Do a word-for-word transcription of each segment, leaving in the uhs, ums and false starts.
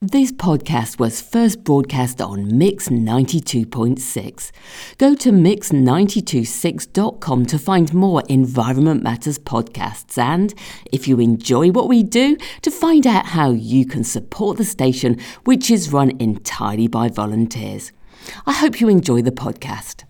This podcast was first broadcast on Mix ninety-two point six. Go to mix nine two six dot com to find more Environment Matters podcasts and, if you enjoy what we do, to find out how you can support the station, which is run entirely by volunteers. I hope you enjoy the podcast.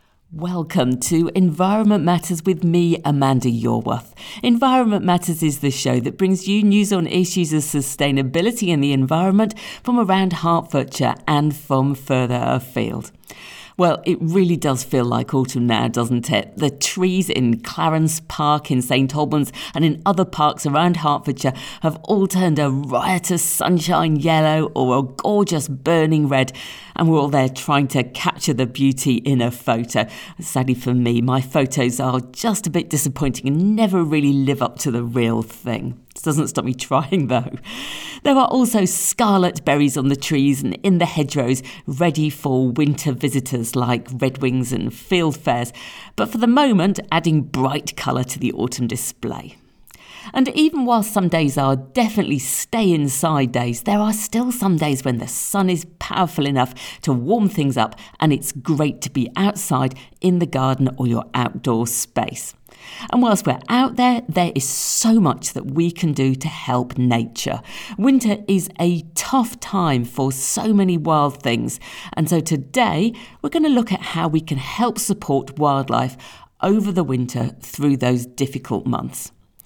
Welcome to Environment Matters with me, Amanda Yorworth. Environment Matters is the show that brings you news on issues of sustainability in the environment from around Hertfordshire and from further afield. Well, it really does feel like autumn now, doesn't it? The trees in Clarence Park in St Albans and in other parks around Hertfordshire have all turned a riotous sunshine yellow or a gorgeous burning red, and we're all there trying to capture the beauty in a photo. Sadly for me, my photos are just a bit disappointing and never really live up to the real thing. It doesn't stop me trying though. There are also scarlet berries on the trees and in the hedgerows, ready for winter visitors like redwings and fieldfares, but for the moment adding bright colour to the autumn display. And even while some days are definitely stay inside days, there are still some days when the sun is powerful enough to warm things up and it's great to be outside in the garden or your outdoor space. And whilst we're out there, there is so much that we can do to help nature. Winter is a tough time for so many wild things. And so today, we're going to look at how we can help support wildlife over the winter through those difficult months.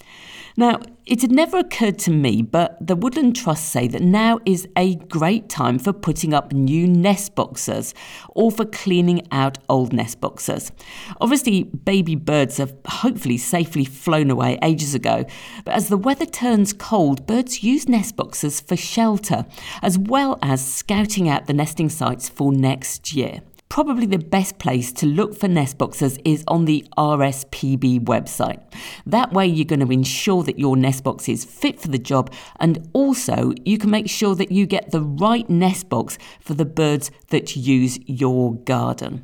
Now, it had never occurred to me, but the Woodland Trust say that now is a great time for putting up new nest boxes or for cleaning out old nest boxes. Obviously, baby birds have hopefully safely flown away ages ago, but as the weather turns cold, birds use nest boxes for shelter, as well as scouting out the nesting sites for next year. Probably the best place to look for nest boxes is on the R S P B website. That way you're going to ensure that your nest box is fit for the job, and also you can make sure that you get the right nest box for the birds that use your garden.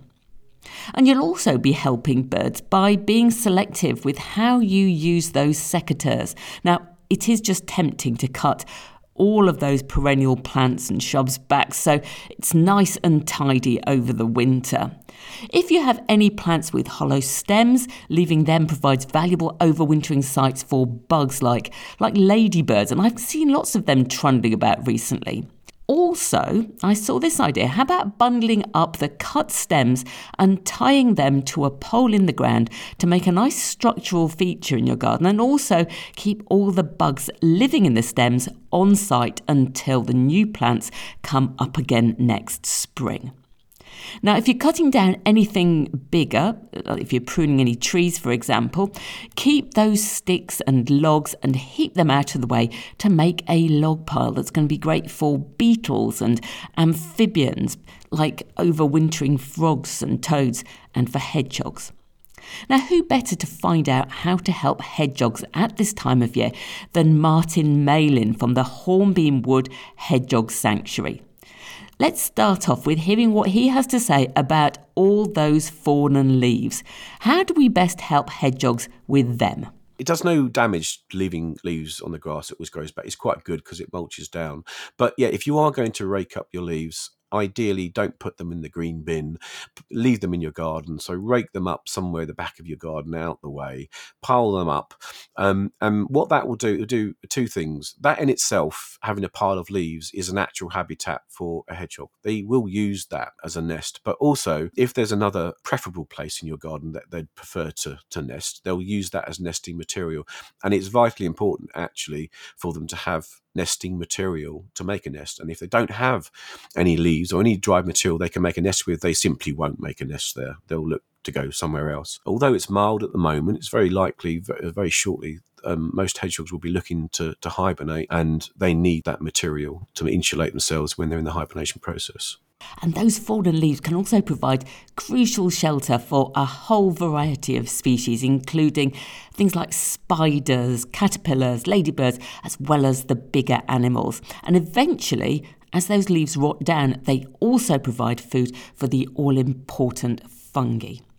And you'll also be helping birds by being selective with how you use those secateurs. Now, it is just tempting to cut all of those perennial plants and shrubs back so it's nice and tidy over the winter. If you have any plants with hollow stems, leaving them provides valuable overwintering sites for bugs like, like ladybirds, and I've seen lots of them trundling about recently. Also, I saw this idea. How about bundling up the cut stems and tying them to a pole in the ground to make a nice structural feature in your garden and also keep all the bugs living in the stems on site until the new plants come up again next spring. Now, if you're cutting down anything bigger, if you're pruning any trees, for example, keep those sticks and logs and heap them out of the way to make a log pile that's going to be great for beetles and amphibians, like overwintering frogs and toads, and for hedgehogs. Now, who better to find out how to help hedgehogs at this time of year than Martin Malin from the Hornbeam Wood Hedgehog Sanctuary? Let's start off with hearing what he has to say about all those fallen leaves. How do we best help hedgehogs with them? It does no damage leaving leaves on the grass that always grows back. It's quite good because it mulches down. But yeah, if you are going to rake up your leaves, ideally don't put them in the green bin, leave them in your garden. So rake them up somewhere at the back of your garden, out the way, pile them up. Um, and what that will do, will do two things. That in itself, having a pile of leaves, is a natural habitat for a hedgehog. They will use that as a nest. But also, if there's another preferable place in your garden that they'd prefer to, to nest, they'll use that as nesting material. And it's vitally important, actually, for them to have nesting material to make a nest. And if they don't have any leaves or any dried material they can make a nest with, they simply won't make a nest there. They'll look to go somewhere else. Although it's mild at the moment, it's very likely very, very shortly um, most hedgehogs will be looking to, to hibernate, and they need that material to insulate themselves when they're in the hibernation process. And those fallen leaves can also provide crucial shelter for a whole variety of species, including things like spiders, caterpillars, ladybirds, as well as the bigger animals. And eventually, as those leaves rot down, they also provide food for the all-important fungi.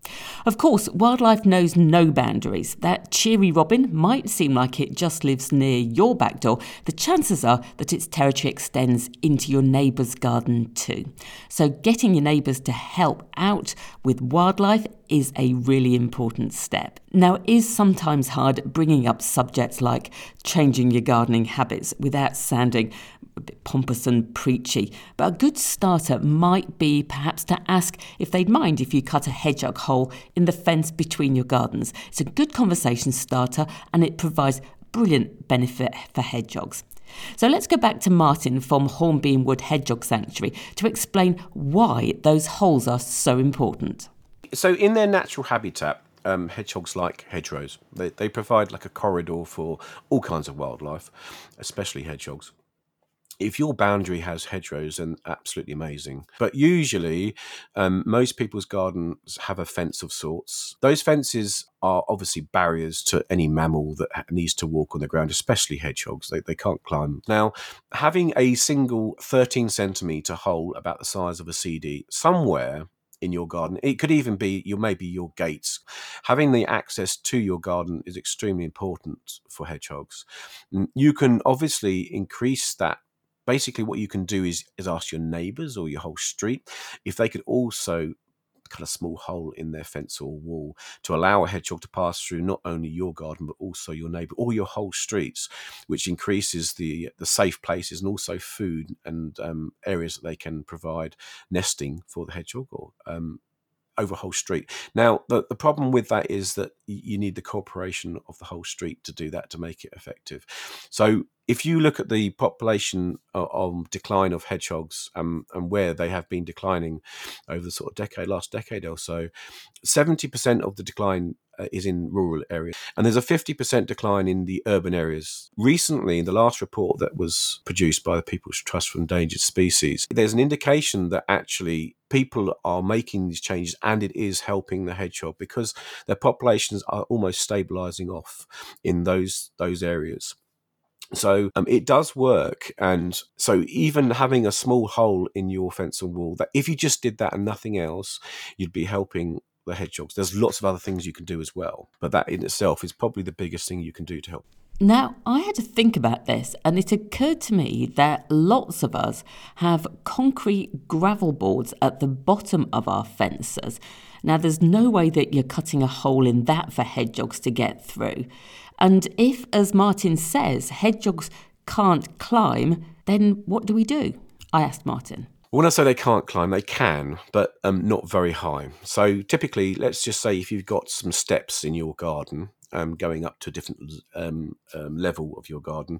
Of course, wildlife knows no boundaries. That cheery robin might seem like it just lives near your back door. The chances are that its territory extends into your neighbour's garden too. So getting your neighbours to help out with wildlife is a really important step. Now, it is sometimes hard bringing up subjects like changing your gardening habits without sounding a bit pompous and preachy, but a good starter might be perhaps to ask if they'd mind if you cut a hedgehog hole in the fence between your gardens. It's a good conversation starter and it provides brilliant benefit for hedgehogs. So let's go back to Martin from Hornbeam Wood Hedgehog Sanctuary to explain why those holes are so important. So in their natural habitat, um, hedgehogs like hedgerows. They, they provide like a corridor for all kinds of wildlife, especially hedgehogs. If your boundary has hedgerows, then absolutely amazing. But usually, um, most people's gardens have a fence of sorts. Those fences are obviously barriers to any mammal that needs to walk on the ground, especially hedgehogs. They, they can't climb. Now, having a single thirteen centimetre hole about the size of a C D somewhere in your garden, it could even be your maybe your gates. Having the access to your garden is extremely important for hedgehogs. You can obviously increase that. Basically, what you can do is, is ask your neighbours or your whole street if they could also cut a small hole in their fence or wall to allow a hedgehog to pass through not only your garden but also your neighbour or your whole streets, which increases the the safe places and also food and um, areas that they can provide nesting for the hedgehog or um, over a whole street. Now, the, the problem with that is that you need the cooperation of the whole street to do that, to make it effective. So if you look at the population of, of decline of hedgehogs um, and where they have been declining over the sort of decade, last decade or so, seventy percent of the decline uh, is in rural areas. And there's a fifty percent decline in the urban areas. Recently, in the last report that was produced by the People's Trust for Endangered Species, there's an indication that actually people are making these changes and it is helping the hedgehog because their populations are almost stabilising off in those those areas. So um, it does work. And so even having a small hole in your fence and wall, that if you just did that and nothing else, you'd be helping the hedgehogs. There's lots of other things you can do as well, but that in itself is probably the biggest thing you can do to help. Now, I had to think about this, and it occurred to me that lots of us have concrete gravel boards at the bottom of our fences. Now, there's no way that you're cutting a hole in that for hedgehogs to get through. And if, as Martin says, hedgehogs can't climb, then what do we do? I asked Martin. When I say they can't climb, they can, but um, not very high. So typically, let's just say if you've got some steps in your garden, um, going up to a different um, um, level of your garden,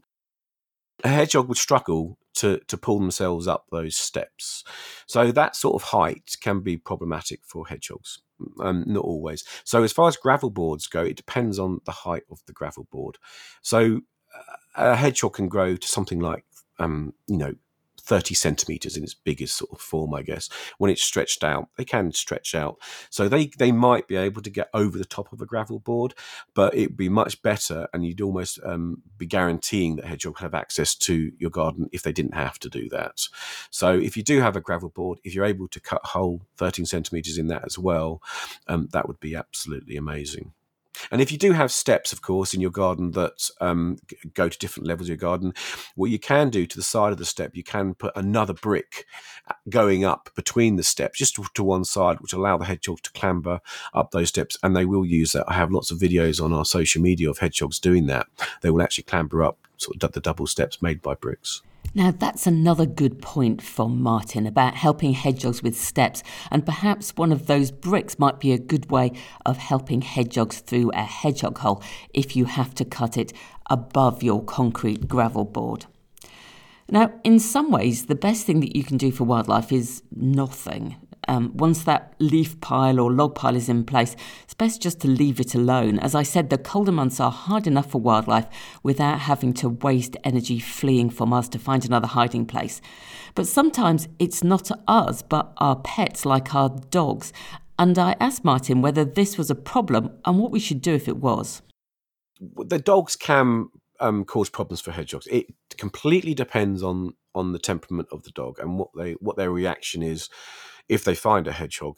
a hedgehog would struggle to, to pull themselves up those steps. So that sort of height can be problematic for hedgehogs, um, not always. So as far as gravel boards go, it depends on the height of the gravel board. So a hedgehog can grow to something like, um, you know, thirty centimetres in its biggest sort of form, I guess. When it's stretched out, they can stretch out. So they, they might be able to get over the top of a gravel board, but it'd be much better and you'd almost um, be guaranteeing that hedgehogs have access to your garden if they didn't have to do that. So if you do have a gravel board, if you're able to cut a hole thirteen centimetres in that as well, um, that would be absolutely amazing. And if you do have steps, of course, in your garden that um, go to different levels of your garden, what you can do to the side of the step, you can put another brick going up between the steps, just to, to one side, which allow the hedgehog to clamber up those steps. And they will use that. I have lots of videos on our social media of hedgehogs doing that. They will actually clamber up sort of the double steps made by bricks. Now, that's another good point from Martin about helping hedgehogs with steps, and perhaps one of those bricks might be a good way of helping hedgehogs through a hedgehog hole if you have to cut it above your concrete gravel board. Now, in some ways, the best thing that you can do for wildlife is nothing. Um, once that leaf pile or log pile is in place, it's best just to leave it alone. As I said, the colder months are hard enough for wildlife without having to waste energy fleeing from us to find another hiding place. But sometimes it's not us, but our pets, like our dogs. And I asked Martin whether this was a problem and what we should do if it was. The dogs can um, cause problems for hedgehogs. It completely depends on on the temperament of the dog and what they what their reaction is if they find a hedgehog.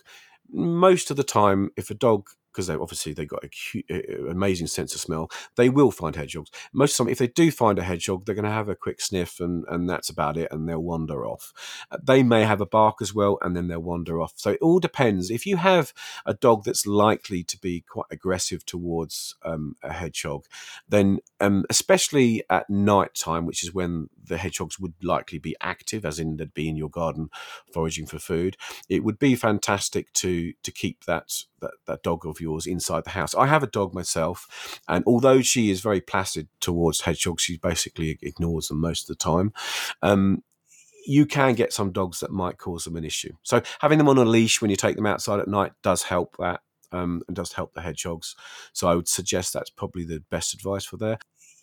Most of the time, if a dog, because they obviously they've got a cute, uh, amazing sense of smell, they will find hedgehogs. Most of the time, if they do find a hedgehog, they're going to have a quick sniff, and, and that's about it, and they'll wander off. Uh, they may have a bark as well, and then they'll wander off. So it all depends. If you have a dog that's likely to be quite aggressive towards um, a hedgehog, then um, especially at night time, which is when the hedgehogs would likely be active, as in they'd be in your garden foraging for food, it would be fantastic to to keep that that, that dog of yours inside the house. I have a dog myself, and although she is very placid towards hedgehogs, she basically ignores them most of the time. Um, you can get some dogs that might cause them an issue. So having them on a leash when you take them outside at night does help that, um, and does help the hedgehogs. So I would suggest that's probably the best advice for there.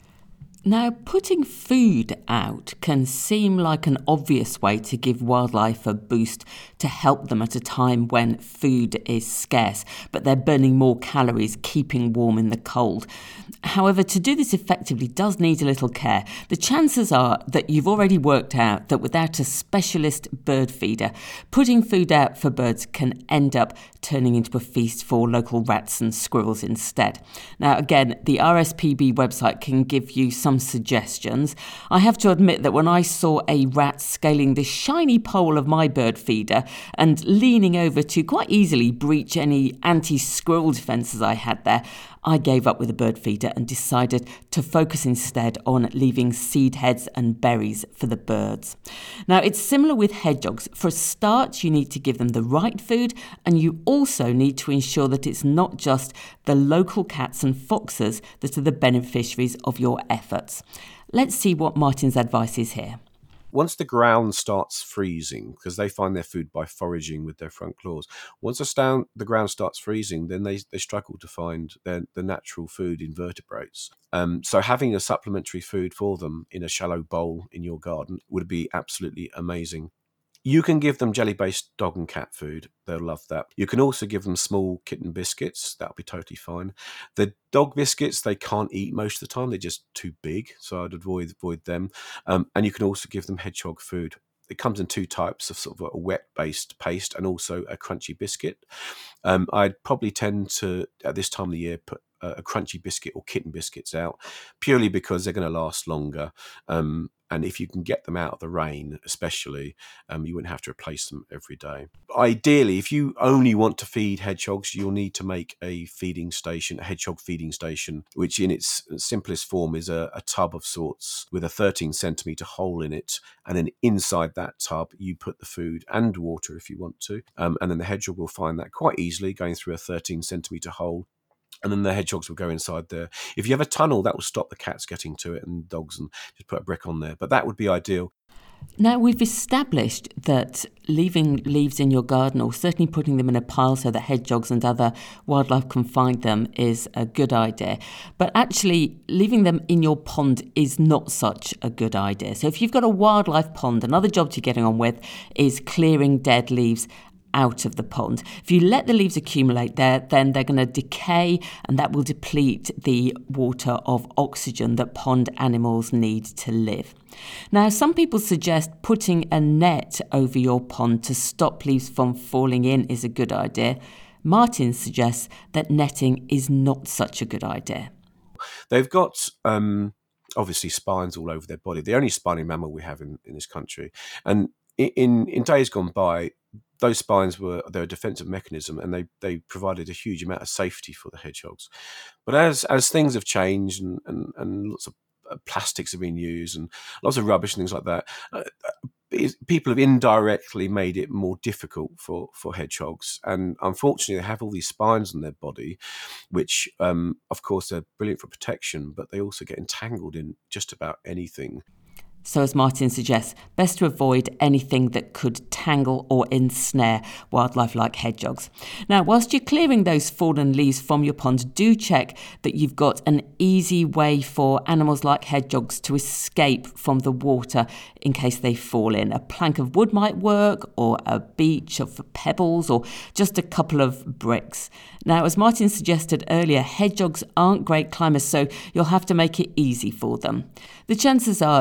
Now, putting food out can seem like an obvious way to give wildlife a boost to help them at a time when food is scarce, but they're burning more calories keeping warm in the cold. However, to do this effectively does need a little care. The chances are that you've already worked out that without a specialist bird feeder, putting food out for birds can end up turning into a feast for local rats and squirrels instead. Now, again, the R S P B website can give you some suggestions. I have to admit that when I saw a rat scaling the shiny pole of my bird feeder and leaning over to quite easily breach any anti-squirrel defences I had there, I gave up with the bird feeder and decided to focus instead on leaving seed heads and berries for the birds. Now, it's similar with hedgehogs. For a start, you need to give them the right food, and you also need to ensure that it's not just the local cats and foxes that are the beneficiaries of your efforts. Let's see what Martin's advice is here. Once the ground starts freezing, because they find their food by foraging with their front claws, once the, stand, the ground starts freezing, then they, they struggle to find their, the natural food in vertebrates. Um, so having a supplementary food for them in a shallow bowl in your garden would be absolutely amazing. You can give them jelly-based dog and cat food. They'll love that. You can also give them small kitten biscuits. That'll be totally fine. The dog biscuits, they can't eat most of the time. They're just too big, so I'd avoid avoid them. Um, and you can also give them hedgehog food. It comes in two types of sort of a wet-based paste and also a crunchy biscuit. Um, I'd probably tend to, at this time of the year, put a crunchy biscuit or kitten biscuits out, purely because they're going to last longer. Um, and if you can get them out of the rain, especially, um, you wouldn't have to replace them every day. Ideally, if you only want to feed hedgehogs, you'll need to make a feeding station, a hedgehog feeding station, which in its simplest form is a, a tub of sorts with a thirteen centimetre hole in it. And then inside that tub, you put the food and water if you want to. Um, and then the hedgehog will find that quite easily going through a thirteen centimetre hole. And then the hedgehogs will go inside there. If you have a tunnel, that will stop the cats getting to it and dogs, and just put a brick on there. But that would be ideal. Now, we've established that leaving leaves in your garden, or certainly putting them in a pile so that hedgehogs and other wildlife can find them, is a good idea. But actually, leaving them in your pond is not such a good idea. So if you've got a wildlife pond, another job to getting on with is clearing dead leaves out of the pond. If you let the leaves accumulate there, then they're going to decay, and that will deplete the water of oxygen that pond animals need to live. Now, some people suggest putting a net over your pond to stop leaves from falling in is a good idea. Martin suggests that netting is not such a good idea. They've got um, obviously spines all over their body. The only spiny mammal we have in, in this country. And in, in days gone by, those spines were they're a defensive mechanism, and they, they provided a huge amount of safety for the hedgehogs. But as as things have changed, and, and, and lots of plastics have been used, and lots of rubbish and things like that, uh, people have indirectly made it more difficult for, for hedgehogs. And unfortunately, they have all these spines on their body, which, um, of course, they're brilliant for protection, but they also get entangled in just about anything. So, as Martin suggests, best to avoid anything that could tangle or ensnare wildlife like hedgehogs. Now, whilst you're clearing those fallen leaves from your pond, do check that you've got an easy way for animals like hedgehogs to escape from the water in case they fall in. A plank of wood might work, or a beach of pebbles, or just a couple of bricks. Now, as Martin suggested earlier, hedgehogs aren't great climbers, so you'll have to make it easy for them. The chances are that your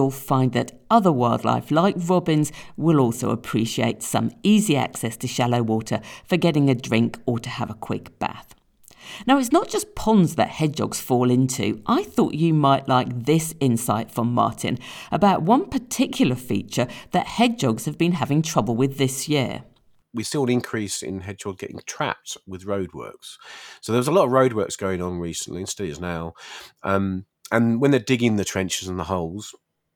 you'll find that other wildlife like robins will also appreciate some easy access to shallow water for getting a drink or to have a quick bath. Now, it's not just ponds that hedgehogs fall into. I thought you might like this insight from Martin about one particular feature that hedgehogs have been having trouble with this year. We saw an increase in hedgehogs getting trapped with roadworks. So there was a lot of roadworks going on recently, and still is now. Um, and when they're digging the trenches and the holes,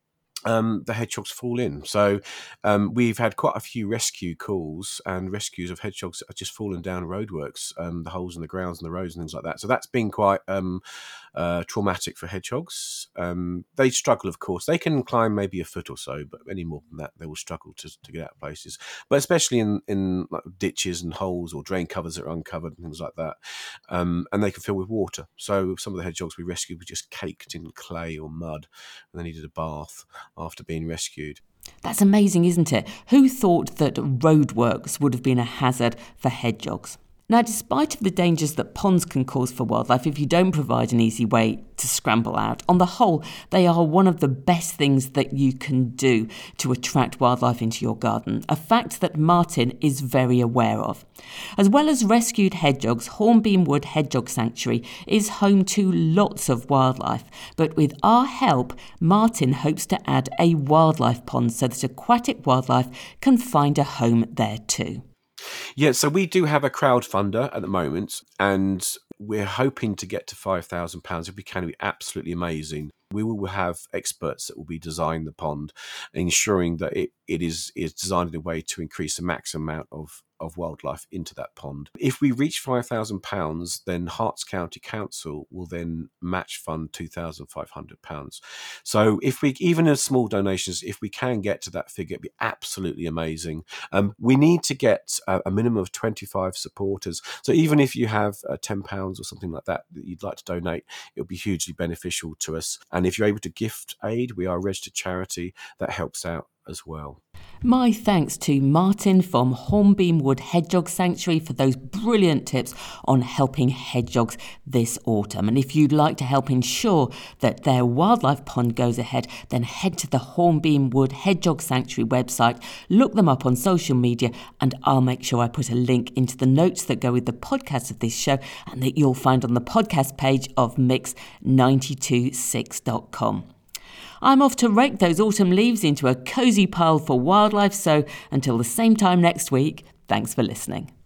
Um, the hedgehogs fall in. So um, we've had quite a few rescue calls and rescues of hedgehogs that have just fallen down roadworks, um, the holes in the grounds and the roads and things like that. So that's been quite um, uh, traumatic for hedgehogs. Um, they struggle, of course. They can climb maybe a foot or so, but any more than that, they will struggle to, to get out of places. But especially in, in like ditches and holes or drain covers that are uncovered and things like that. Um, and they can fill with water. So some of the hedgehogs we rescued were just caked in clay or mud, and they needed a bath after being rescued. That's amazing, isn't it? Who thought that roadworks would have been a hazard for hedgehogs? Now, despite of the dangers that ponds can cause for wildlife if you don't provide an easy way to scramble out, on the whole, they are one of the best things that you can do to attract wildlife into your garden, a fact that Martin is very aware of. As well as rescued hedgehogs, Hornbeam Wood Hedgehog Sanctuary is home to lots of wildlife, but with our help, Martin hopes to add a wildlife pond so that aquatic wildlife can find a home there too. Yeah, so we do have a crowdfunder at the moment, and we're hoping to get to five thousand pounds. If we can, it'd be absolutely amazing. We will have experts that will be designing the pond, ensuring that it, it is, is designed in a way to increase the maximum amount of, of wildlife into that pond. If we reach five thousand pounds, then Herts County Council will then match fund two thousand five hundred pounds. So if we, even as small donations, if we can get to that figure, it'd be absolutely amazing. Um, we need to get a, a minimum of twenty-five supporters. So even if you have uh, ten pounds or something like that that you'd like to donate, it'll be hugely beneficial to us. And if you're able to gift aid, we are a registered charity that helps out as well. My thanks to Martin from Hornbeam Wood Hedgehog Sanctuary for those brilliant tips on helping hedgehogs this autumn. And if you'd like to help ensure that their wildlife pond goes ahead, then head to the Hornbeam Wood Hedgehog Sanctuary website, look them up on social media, and I'll make sure I put a link into the notes that go with the podcast of this show and that you'll find on the podcast page of mix nine two six dot com. I'm off to rake those autumn leaves into a cosy pile for wildlife, so until the same time next week, thanks for listening.